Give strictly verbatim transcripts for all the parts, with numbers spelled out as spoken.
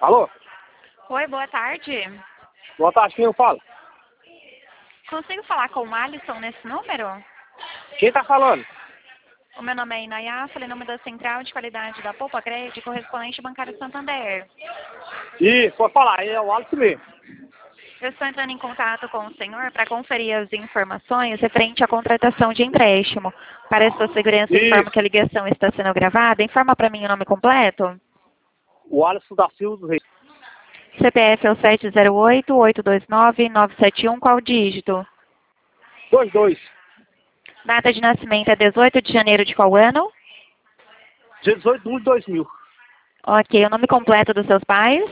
Alô? Oi, boa tarde. Boa tarde, quem eu falo? Consigo falar com o Alisson nesse número? Quem tá falando? O meu nome é Inayá, falei em nome da Central de Qualidade da Poupa Crédito, correspondente bancário Santander. Isso, pode falar, é o Alisson mesmo. Eu estou entrando em contato com o senhor para conferir as informações referente à contratação de empréstimo. Para sua segurança, informo que a Isso, ligação está sendo gravada. Informa para mim o nome completo. o Alisson da Silva do Rei. C P F é o sete zero oito, oito dois nove, nove sete um, qual dígito? dois dois, Data de nascimento é dezoito de janeiro de qual ano? dezoito de um de dois mil. Ok, o nome completo dos seus pais?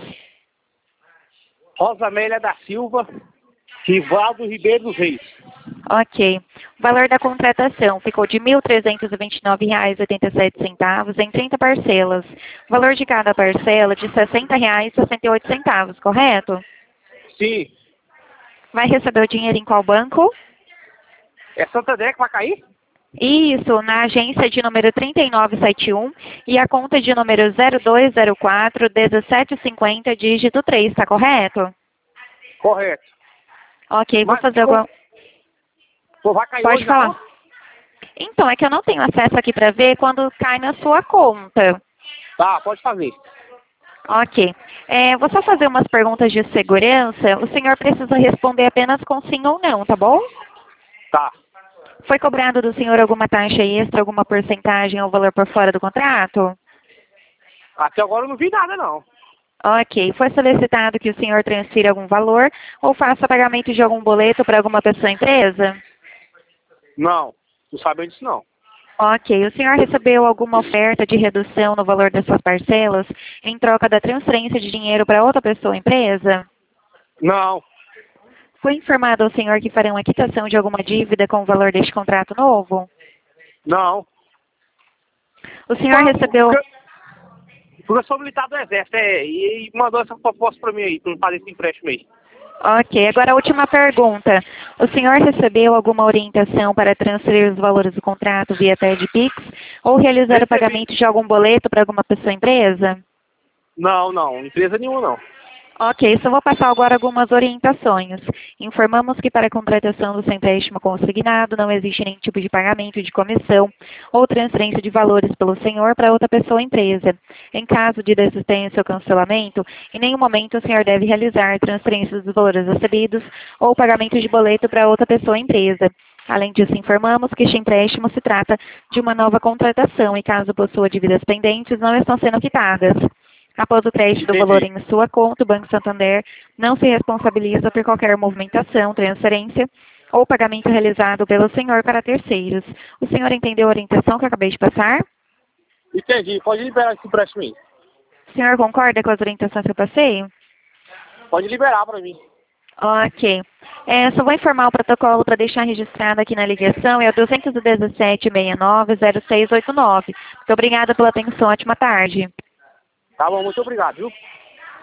Rosa Amélia da Silva, Rivaldo Ribeiro dos Reis. Ok. O valor da contratação ficou de mil trezentos e vinte e nove reais e oitenta e sete centavos em trinta parcelas. O valor de cada parcela de sessenta reais e sessenta e oito centavos, correto? Sim. Vai receber o dinheiro em qual banco? É Santander que vai cair? Isso, na agência de número trinta e nove setenta e um e a conta de número zero dois zero quatro, dezessete cinquenta, dígito três, está correto? Correto. Ok, vou Mas fazer como, alguma... pô, vai cair Pode hoje na falar. conta? Então, é que eu não tenho acesso aqui para ver quando cai na sua conta. Tá, pode fazer. Ok. É, vou só fazer umas perguntas de segurança. O senhor precisa responder apenas com sim ou não, tá bom? Tá. Foi cobrado do senhor alguma taxa extra, alguma porcentagem ou valor por fora do contrato? Até agora eu não vi nada, não. Ok. Foi solicitado que o senhor transfira algum valor ou faça pagamento de algum boleto para alguma pessoa ou empresa? Não, não sabendo disso, não. Ok. O senhor recebeu alguma oferta de redução no valor das suas parcelas em troca da transferência de dinheiro para outra pessoa ou empresa? Não, Foi informado ao senhor que farão a quitação de alguma dívida com o valor deste contrato novo? não. O senhor Pô, recebeu... Porque porque eu sou militar do Exército, é, e, e mandou essa proposta pra mim aí, pra eu fazer esse empréstimo aí. Ok, agora a última pergunta. O senhor recebeu alguma orientação para transferir os valores do contrato via TEDPix ou realizar o Recebi. pagamento de algum boleto para alguma pessoa ou empresa? Não, não, empresa nenhuma não. Ok, só vou passar agora algumas orientações. Informamos que para a contratação do seu empréstimo consignado não existe nenhum tipo de pagamento de comissão ou transferência de valores pelo senhor para outra pessoa ou empresa. Em caso de desistência ou cancelamento, em nenhum momento o senhor deve realizar transferências dos valores recebidos ou pagamento de boleto para outra pessoa ou empresa. Além disso, informamos que este empréstimo se trata de uma nova contratação e caso possua dívidas pendentes, não estão sendo quitadas. Após o crédito do valor Entendi. em sua conta, o Banco Santander não se responsabiliza por qualquer movimentação, transferência ou pagamento realizado pelo senhor para terceiros. O senhor entendeu a orientação que eu acabei de passar? Entendi, pode liberar esse empréstimo aí. O senhor concorda com as orientações que eu passei? Pode liberar pra mim. Ok. É, só vou informar o protocolo para deixar registrado aqui na ligação, é o dois um sete, seis nove, zero seis oito nove. Muito obrigada pela atenção, ótima tarde. Tá bom, muito obrigado, viu?